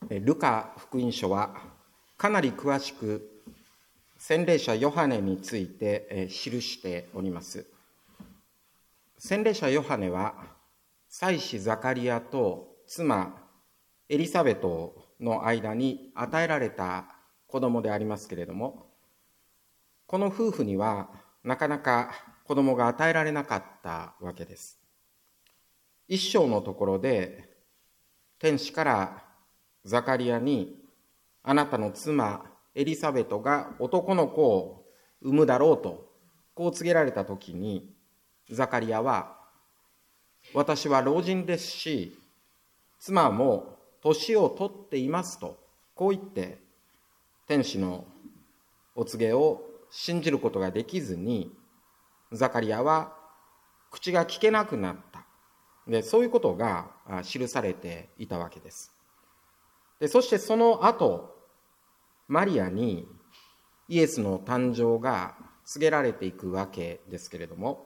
ルカ福音書はかなり詳しく洗礼者ヨハネについて記しております。洗礼者ヨハネは妻子ザカリアと妻エリサベトの間に与えられた子供でありますけれども、この夫婦にはなかなか子供が与えられなかったわけです。一章のところで天使からザカリアに、あなたの妻エリザベトが男の子を産むだろうとこう告げられたときに、ザカリアは、私は老人ですし妻も年を取っていますとこう言って天使のお告げを信じることができずに、ザカリアは口が聞けなくなった。で、そういうことが記されていたわけです。で、そしてその後、マリアにイエスの誕生が告げられていくわけですけれども、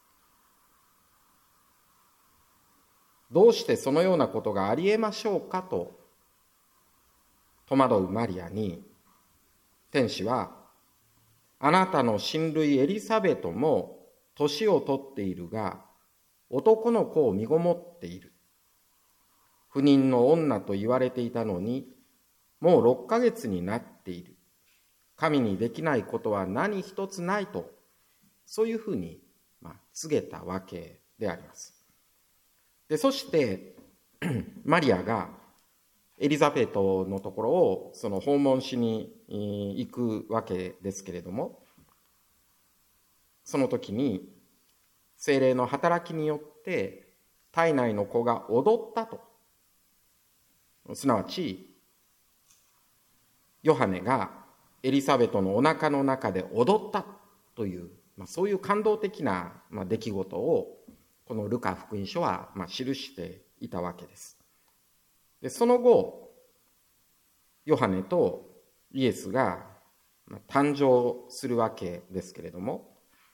どうしてそのようなことがありえましょうかと戸惑うマリアに、天使は、あなたの親類エリサベトも年を取っているが、男の子を身ごもっている。不妊の女と言われていたのに、もう6ヶ月になっている。神にできないことは何一つないと、そういうふうに告げたわけであります。で、そしてマリアがエリザベトのところをその訪問しに行くわけですけれども、その時に聖霊の働きによって体内の子が踊ったと、すなわちヨハネがエリザベトのお腹の中で踊ったという、そういう感動的な出来事をこのルカ福音書は記していたわけです。で、その後ヨハネとイエスが誕生するわけですけれども、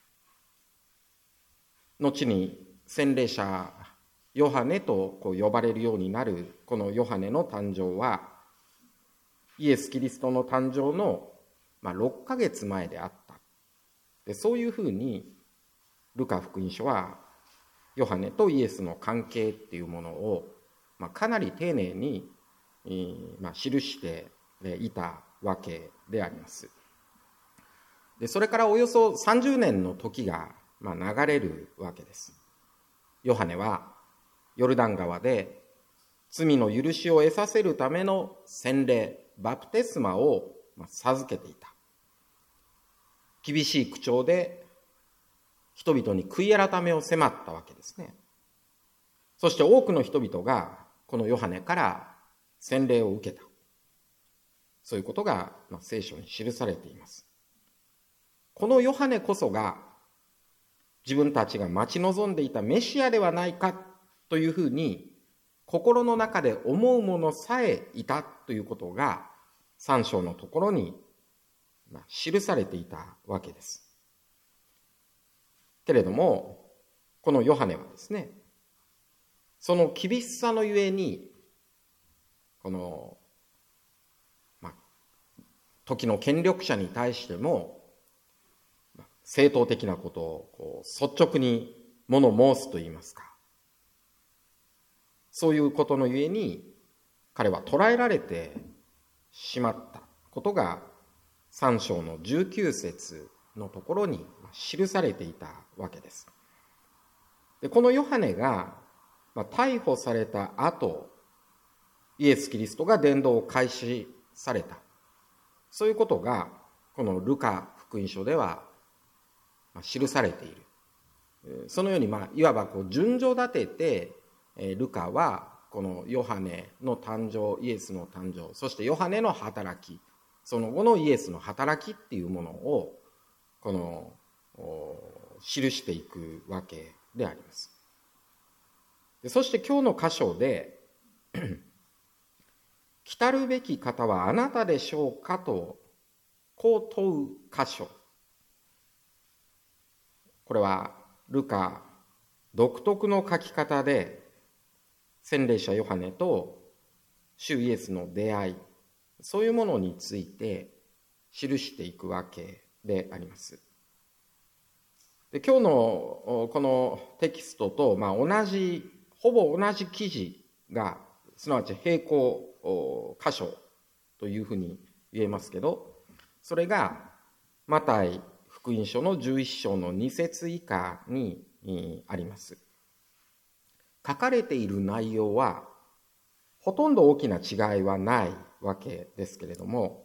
後に洗礼者ヨハネと呼ばれるようになるこのヨハネの誕生は、イエス・キリストの誕生の6ヶ月前であった。で、そういうふうにルカ福音書はヨハネとイエスの関係っていうものをかなり丁寧に記していたわけであります。で、それからおよそ30年の時が流れるわけです。ヨハネはヨルダン川で罪の許しを得させるための洗礼、バプテスマを授けていた。厳しい口調で人々に悔い改めを迫ったわけですね。そして多くの人々がこのヨハネから洗礼を受けた。そういうことが聖書に記されています。このヨハネこそが自分たちが待ち望んでいたメシアではないかというふうに心の中で思う者さえいたということが3章のところに記されていたわけです。けれどもこのヨハネはですね、その厳しさのゆえにこの時の権力者に対しても正当的なことを率直に物申すといいますか、そういうことのゆえに彼は捕らえられてしまったことが3章の19節のところに記されていたわけです。で、このヨハネが逮捕された後、イエス・キリストが伝道を開始された、そういうことがこのルカ福音書では記されている。そのようにいわば順序立ててルカはこのヨハネの誕生、イエスの誕生、そしてヨハネの働き、その後のイエスの働きっていうものをこの記していくわけであります。そして今日の箇所で来たるべき方はあなたでしょうかとこう問う箇所、これはルカ独特の書き方で洗礼者ヨハネと主イエスの出会い、そういうものについて記していくわけであります。で、今日のこのテキストと、ほぼ同じ記事が、すなわち並行箇所というふうに言えますけど、それがマタイ福音書の11章の2節以下にあります。書かれている内容はほとんど大きな違いはないわけですけれども、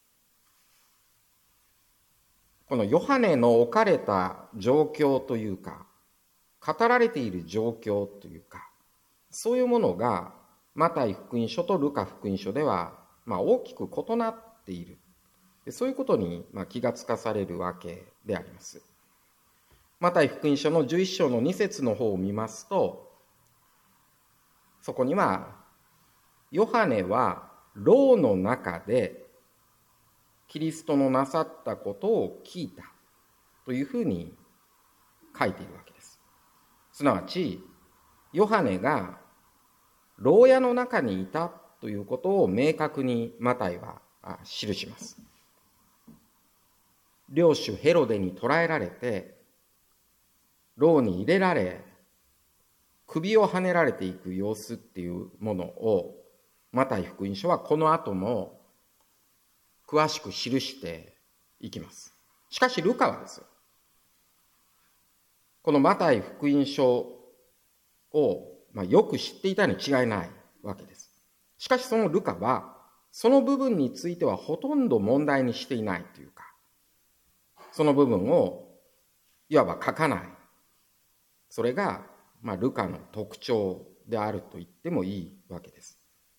このヨハネの置かれた状況というか、語られている状況というか、そういうものがマタイ福音書とルカ福音書では大きく異なっている。そういうことに気がつかされるわけであります。マタイ福音書の11章の2節の方を見ますと、そこには、ヨハネは牢の中でキリストのなさったことを聞いたというふうに書いているわけです。すなわち、ヨハネが牢屋の中にいたということを明確にマタイは記します。領主ヘロデに捕らえられて、牢に入れられ、首をはねられていく様子っていうものを、マタイ福音書はこの後も詳しく記していきます。しかしルカはですよ、このマタイ福音書をよく知っていたに違いないわけです。しかしそのルカは、その部分についてはほとんど問題にしていないというか、その部分をいわば書かない。それがルカの特徴であると言ってもいいわけです。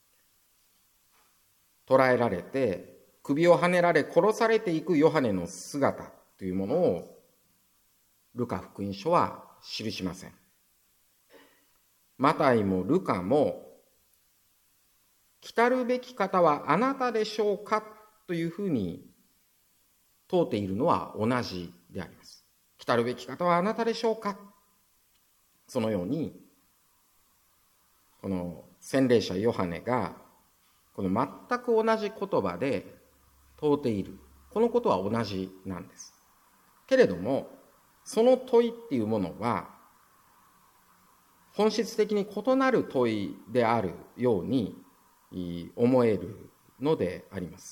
捕らえられて、首をはねられ殺されていくヨハネの姿というものをルカ福音書は記しません。マタイもルカも、来るべき方はあなたでしょうかというふうに問うているのは同じであります。来るべき方はあなたでしょうか。そのように、この洗礼者ヨハネがこの全く同じ言葉で問うている。このことは同じなんです。けれども、その問いっていうものは、本質的に異なる問いであるように思えるのであります。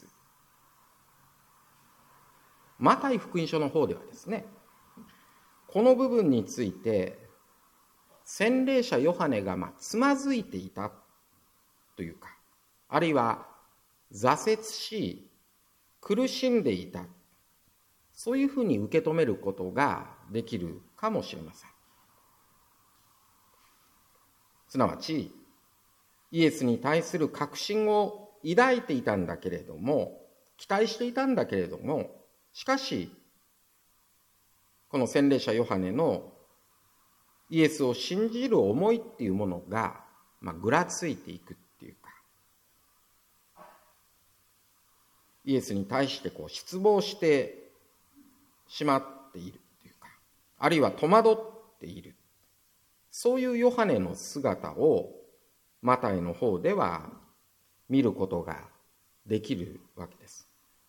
マタイ福音書の方ではですね、この部分について、洗礼者ヨハネがつまずいていたというか、あるいは挫折し苦しんでいた、そういうふうに受け止めることができるかもしれません。すなわち、イエスに対する確信を抱いていたんだけれども、期待していたんだけれども、しかしこの洗礼者ヨハネのイエスを信じる思いっていうものがぐらついていくっていうか、イエスに対して失望してしまっているっていうか、あるいは戸惑っている、そういうヨハネの姿をマタイの方では見ることができるわけです。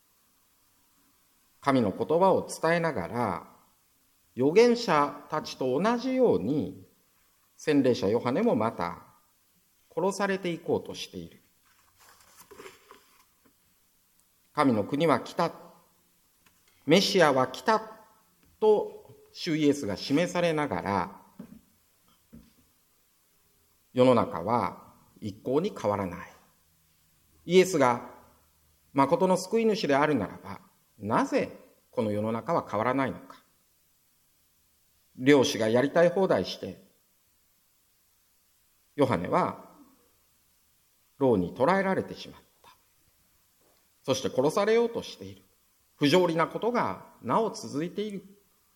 神の言葉を伝えながら、預言者たちと同じように、洗礼者ヨハネもまた殺されていこうとしている。神の国は来た、メシアは来たと主イエスが示されながら、世の中は一向に変わらない。イエスが誠の救い主であるならば、なぜこの世の中は変わらないのか。漁師がやりたい放題して、ヨハネは牢に捕らえられてしまった。そして殺されようとしている。不条理なことがなお続いている。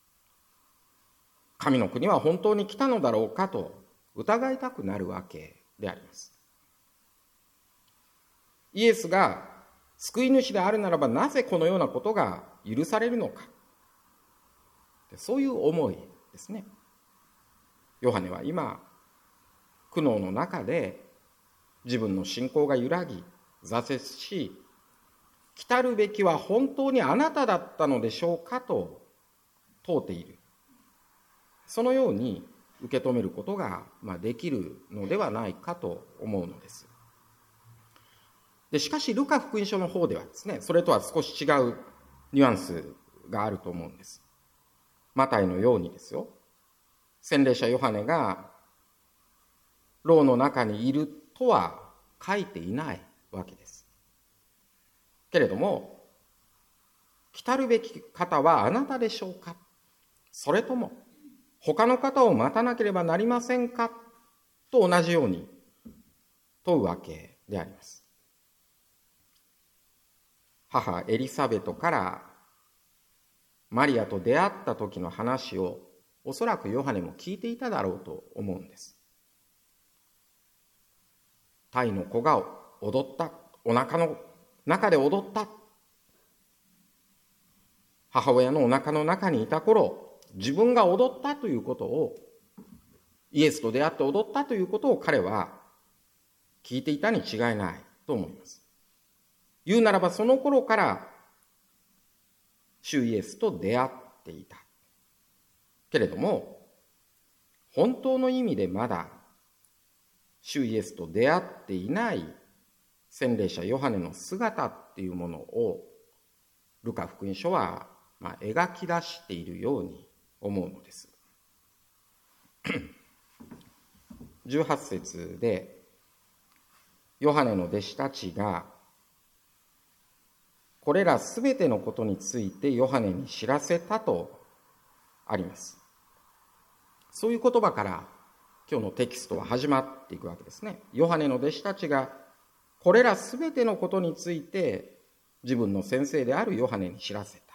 神の国は本当に来たのだろうかと疑いたくなるわけであります。イエスが救い主であるならば、なぜこのようなことが許されるのか。そういう思いですね。ヨハネは今、苦悩の中で自分の信仰が揺らぎ、挫折し、来たるべきは本当にあなただったのでしょうかと問うている。そのように受け止めることができるのではないかと思うのです。でしかし、ルカ福音書の方ではですね、それとは少し違うニュアンスがあると思うんです。マタイのようにですよ、洗礼者ヨハネが牢の中にいるとは書いていないわけです。けれども、来たるべき方はあなたでしょうか、それとも他の方を待たなければなりませんかと同じように問うわけであります。母エリサベトからマリアと出会った時の話をおそらくヨハネも聞いていただろうと思うんです。タイの子が踊った、お腹の中で踊った、母親のお腹の中にいた頃、自分が踊ったということを、イエスと出会って踊ったということを彼は聞いていたに違いないと思います。言うならばその頃から主イエスと出会っていた。けれども、本当の意味でまだ主イエスと出会っていない洗礼者ヨハネの姿っていうものをルカ福音書は描き出しているように思うのです。18節でヨハネの弟子たちがこれらすべてのことについてヨハネに知らせたとあります。そういう言葉から今日のテキストは始まっていくわけですね。ヨハネの弟子たちがこれらすべてのことについて自分の先生であるヨハネに知らせた。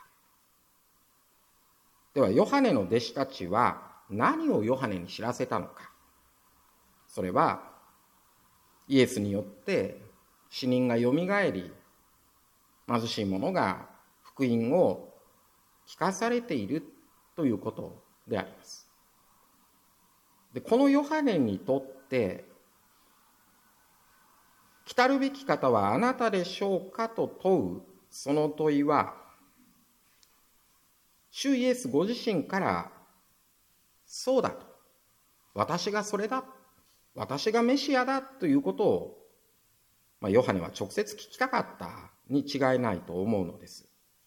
ではヨハネの弟子たちは何をヨハネに知らせたのか。それはイエスによって死人がよみがえり、貧しい者が福音を聞かされているということであります。で、このヨハネにとって来たるべき方はあなたでしょうかと問うその問いは、主イエスご自身からそうだと、私がそれだ、私がメシアだということを、ヨハネは直接聞きたかったに違いないと思うのです。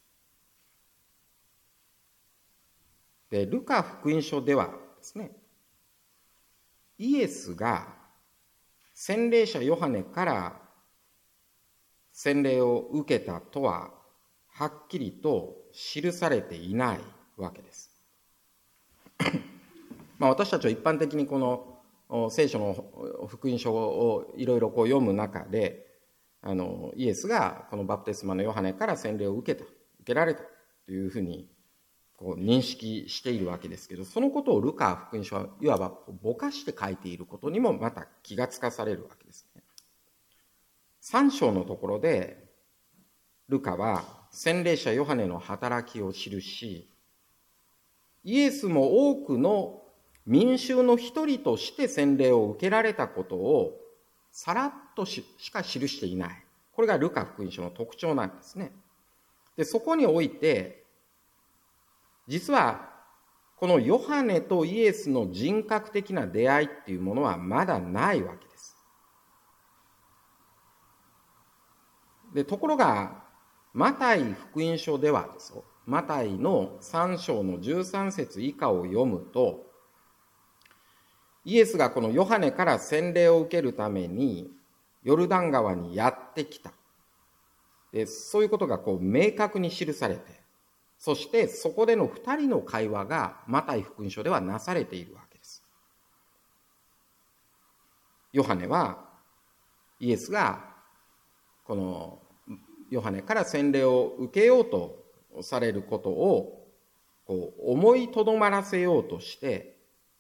で、ルカ福音書ではですね、イエスが洗礼者ヨハネから洗礼を受けたとははっきりと記されていないわけです。私たちは一般的にこの聖書の福音書をいろいろ読む中で、イエスがこのバプテスマのヨハネから洗礼を受けられたというふうに認識しているわけですけど、そのことをルカ福音書はいわばぼかして書いていることにもまた気がつかされるわけですね。3章のところでルカは洗礼者ヨハネの働きを記し、イエスも多くの民衆の一人として洗礼を受けられたことをさらっとしか記していない。これがルカ福音書の特徴なんですね。で、そこにおいて、実はこのヨハネとイエスの人格的な出会いっていうものはまだないわけです。で、ところが、マタイ福音書ではですよ、マタイの3章の13節以下を読むと、イエスがこのヨハネから洗礼を受けるためにヨルダン川にやってきた。で、そういうことが明確に記されて、そしてそこでの2人の会話がマタイ福音書ではなされているわけです。ヨハネはイエスがこのヨハネから洗礼を受けようとされることを思いとどまらせようとして、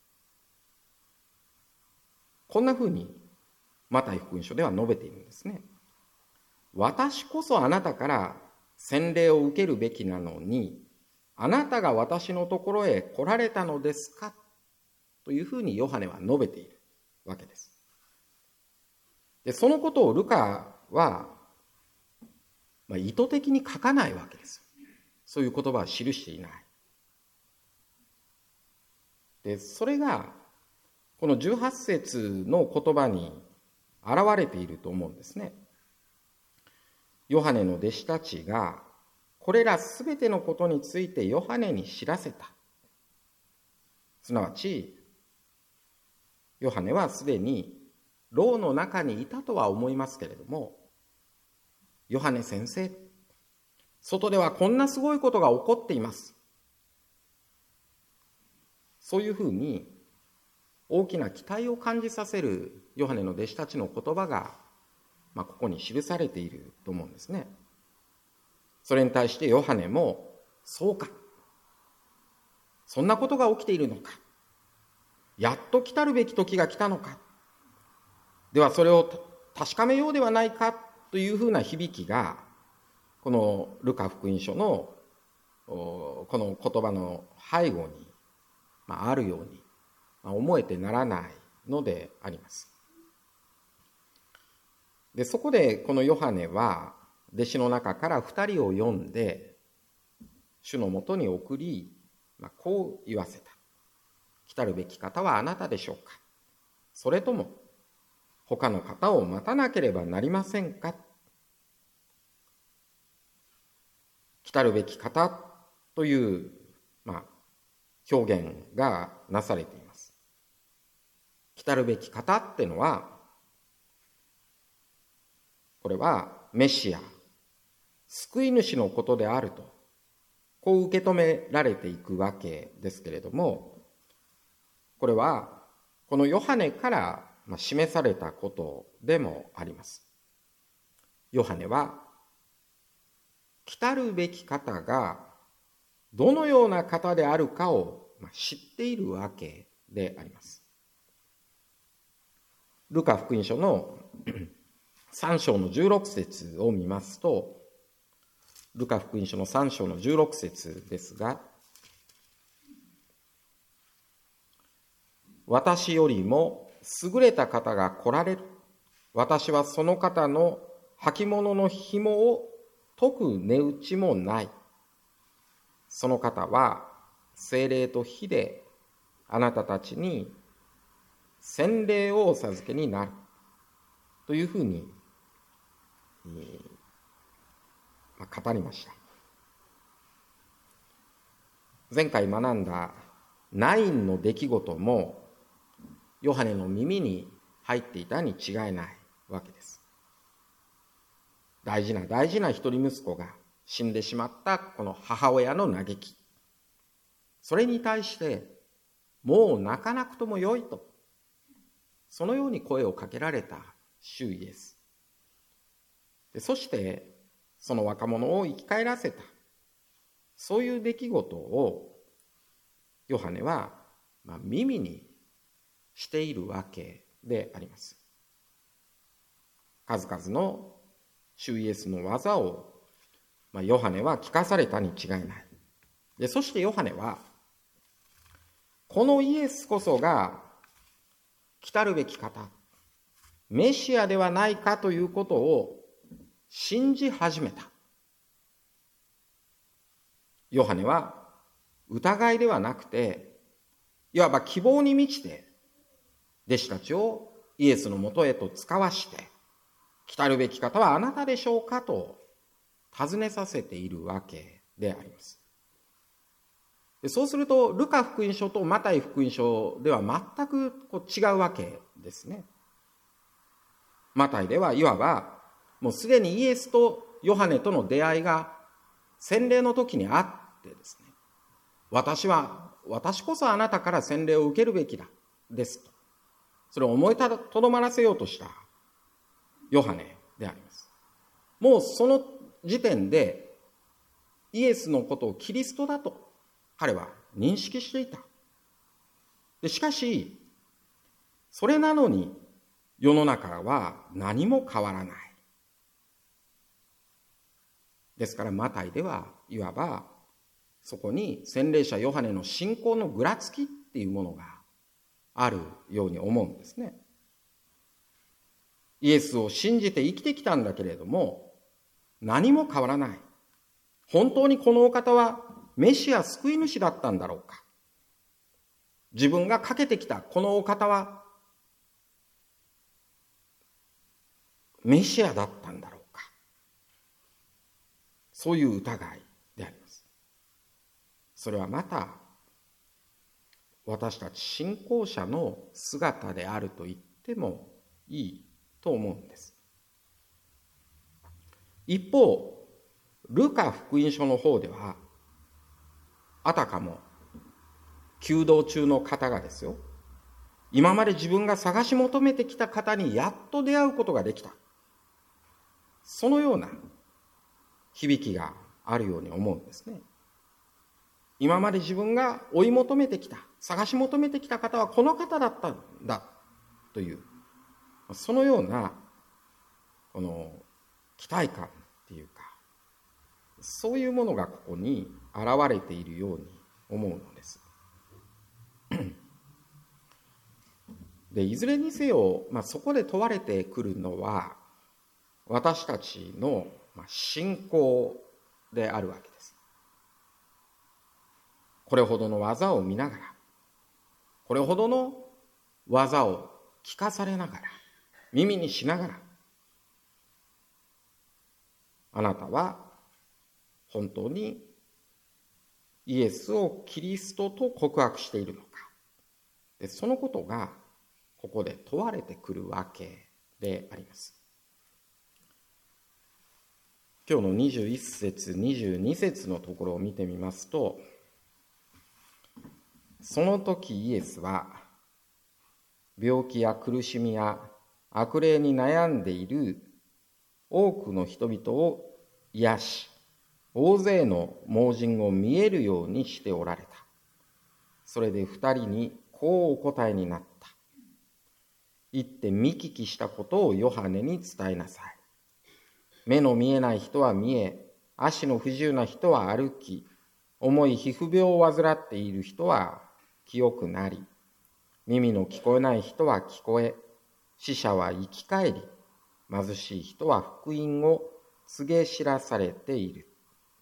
こんなふうにマタイ福音書では述べているんですね。私こそあなたから洗礼を受けるべきなのに、あなたが私のところへ来られたのですかというふうにヨハネは述べているわけです。 で、そのことをルカは、意図的に書かないわけです。そういう言葉は記していない。で、それが、この18節の言葉に現れていると思うんですね。ヨハネの弟子たちが、これらすべてのことについてヨハネに知らせた。すなわち、ヨハネはすでに牢の中にいたとは思いますけれども、ヨハネ先生、外ではこんなすごいことが起こっています。そういうふうに大きな期待を感じさせるヨハネの弟子たちの言葉が、ここに記されていると思うんですね。それに対してヨハネも、そうか。そんなことが起きているのか。やっと来たるべき時が来たのか。ではそれを確かめようではないかというふうな響きが、このルカ福音書のこの言葉の背後にあるように思えてならないのであります。で、そこでこのヨハネは弟子の中から2人を呼んで主のもとに送り、こう言わせた。来たるべき方はあなたでしょうか。それとも他の方を待たなければなりませんか。来たるべき方という、表現がなされています。来たるべき方っていうのは、これはメシア、救い主のことであると、こう受け止められていくわけですけれども、これはこのヨハネから示されたことでもあります。ヨハネは来たるべき方がどのような方であるかを知っているわけであります。ルカ福音書の3章の16節を見ますと、ルカ福音書の3章の16節ですが、私よりも優れた方が来られる。私はその方の履物の紐を解く値打ちもない。その方は聖霊と火であなたたちに洗礼をお授けになる。というふうに、語りました。前回学んだナインの出来事もヨハネの耳に入っていたに違いないわけです。大事な一人息子が死んでしまったこの母親の嘆き。それに対して、もう泣かなくともよいと、そのように声をかけられた主イエス。そして、その若者を生き返らせた。そういう出来事をヨハネは耳にしているわけであります。数々の主イエスの技をヨハネは聞かされたに違いない。で、そしてヨハネはこのイエスこそが来たるべき方、メシアではないかということを信じ始めた。ヨハネは疑いではなくて、いわば希望に満ちて弟子たちをイエスのもとへと使わして、来たるべき方はあなたでしょうかと尋ねさせているわけであります。そうするとルカ福音書とマタイ福音書では全く違うわけですね。マタイではいわばもうすでにイエスとヨハネとの出会いが洗礼の時にあってですね、私こそあなたから洗礼を受けるべきだですと、それを思いとどまらせようとしたヨハネであります。もうその時点でイエスのことをキリストだと彼は認識していた。でしかしそれなのに世の中は何も変わらない。ですからマタイではいわばそこに洗礼者ヨハネの信仰のぐらつきっていうものがあるように思うんですね。 イエスを信じて生きてきたんだけれども、何も変わらない。本当にこのお方はメシア救い主だったんだろうか。自分がかけてきたこのお方はメシアだったんだろうか。そういう疑いであります。それはまた私たち信仰者の姿であると言ってもいいと思うんです。一方、ルカ福音書の方では、あたかも求道中の方がですよ、今まで自分が探し求めてきた方にやっと出会うことができた。そのような響きがあるように思うんですね。今まで自分が追い求めてきた、探し求めてきた方はこの方だったんだという、そのようなこの期待感っていうか、そういうものがここに現れているように思うのです。で、いずれにせよ、そこで問われてくるのは私たちの信仰であるわけです。これほどの技を見ながら、これほどの技を聞かされながら、耳にしながら、あなたは本当にイエスをキリストと告白しているのか。で、そのことがここで問われてくるわけであります。今日の21節、22節のところを見てみますと、その時イエスは病気や苦しみや悪霊に悩んでいる多くの人々を癒し、大勢の盲人を見えるようにしておられた。それで二人にこうお答えになった。行って見聞きしたことをヨハネに伝えなさい。目の見えない人は見え、足の不自由な人は歩き、重い皮膚病を患っている人は清くなり、耳の聞こえない人は聞こえ、死者は生き返り、貧しい人は福音を告げ知らされている。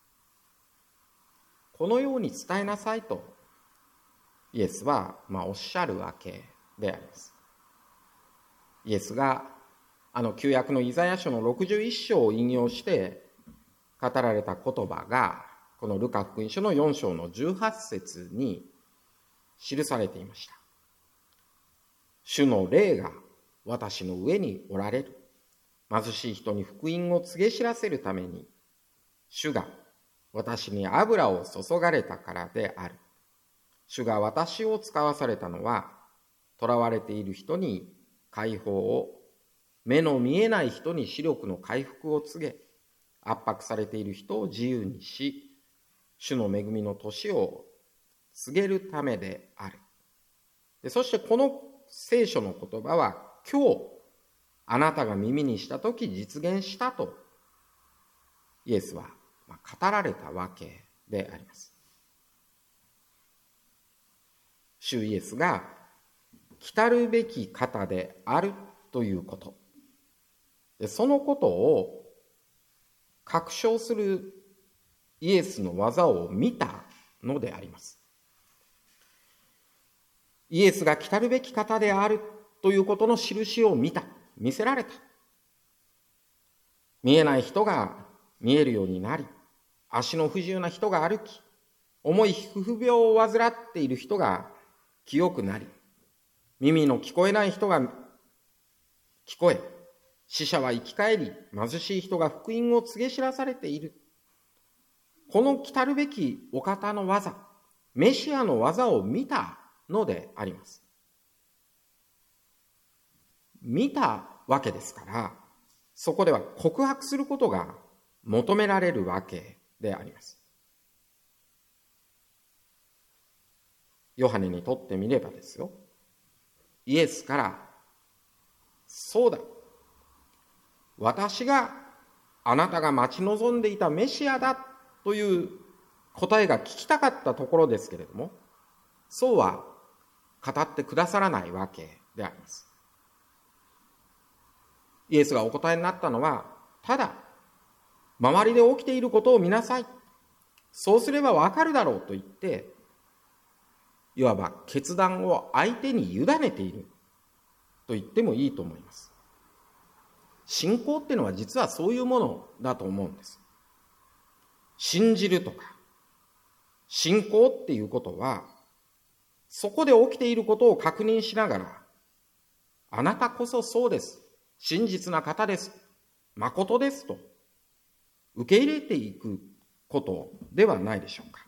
このように伝えなさいとイエスはおっしゃるわけであります。イエスが旧約のイザヤ書の61章を引用して語られた言葉がこのルカ福音書の4章の18節に記されていました。主の霊が私の上におられる。貧しい人に福音を告げ知らせるために、主が私に油を注がれたからである。主が私を使わされたのは、囚われている人に解放を、目の見えない人に視力の回復を告げ、圧迫されている人を自由にし、主の恵みの年を告げるためである。そしてこの聖書の言葉は今日あなたが耳にしたとき実現したとイエスは語られたわけであります。主イエスが来るべき方であるということ、そのことを確証するイエスの技を見たのであります。イエスが来るべき方であるということの印を見せられた。見えない人が見えるようになり、足の不自由な人が歩き、重い皮膚病を患っている人が清くなり、耳の聞こえない人が聞こえ、死者は生き返り、貧しい人が福音を告げ知らされている。この来るべきお方の技、メシアの技を見たのであります。見たわけですから、そこでは告白することが求められるわけであります。ヨハネにとってみればですよ、イエスからそうだ、私があなたが待ち望んでいたメシアだという答えが聞きたかったところですけれども、そうは語ってくださらないわけであります。 イエスがお答えになったのは、ただ周りで起きていることを見なさい、そうすればわかるだろうと言って、いわば決断を相手に委ねていると言ってもいいと思います。信仰っていうのは実はそういうものだと思うんです。信じるとか信仰っていうことは、そこで起きていることを確認しながら、あなたこそそうです、真実な方です、誠ですと受け入れていくことではないでしょうか。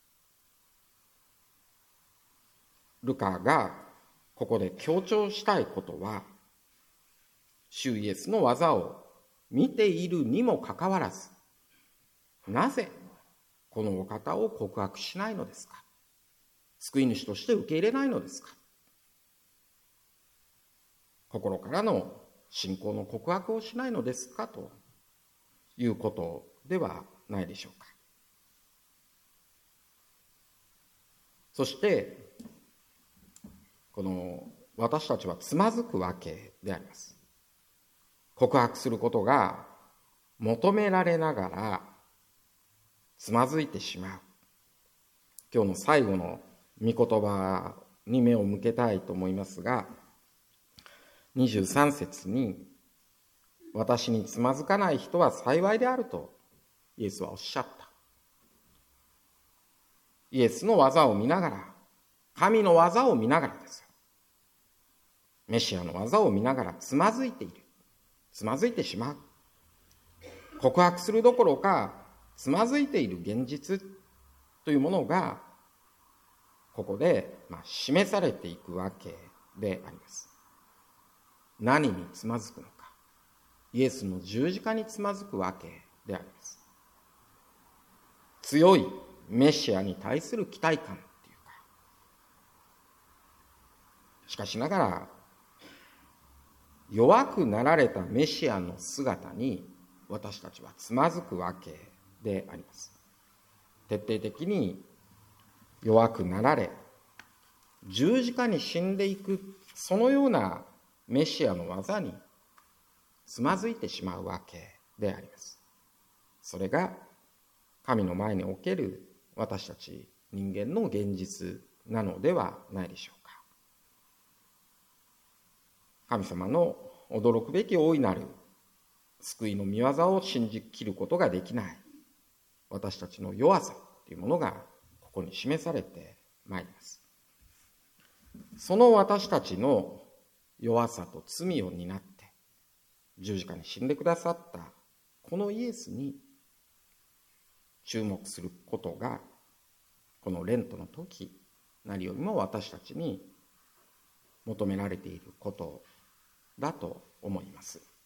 ルカがここで強調したいことは、主イエスの技を見ているにもかかわらず、なぜこのお方を告白しないのですか、救い主として受け入れないのですか、心からの信仰の告白をしないのですかということではないでしょうか。そしてこの私たちはつまずくわけであります。告白することが求められながらつまずいてしまう。今日の最後の御言葉に目を向けたいと思いますが、23節に、私につまずかない人は幸いであるとイエスはおっしゃった。イエスの技を見ながら、神の技を見ながらですよ。メシアの技を見ながらつまずいている。つまずいてしまう。告白するどころか、つまずいている現実というものが、ここで示されていくわけであります。何につまずくのか。イエスの十字架につまずくわけであります。強いメシアに対する期待感っていうか、しかしながら弱くなられたメシアの姿に私たちはつまずくわけであります。徹底的に弱くなられ、十字架に死んでいく、そのようなメシアの技につまずいてしまうわけであります。それが神の前における私たち人間の現実なのではないでしょうか。神様の驚くべき大いなる救いの御業を信じきることができない私たちの弱さというものがここに示されてまいります。その私たちの弱さと罪を担って十字架に死んでくださったこのイエスに注目することが、このレントの時何よりも私たちに求められていることだと思います。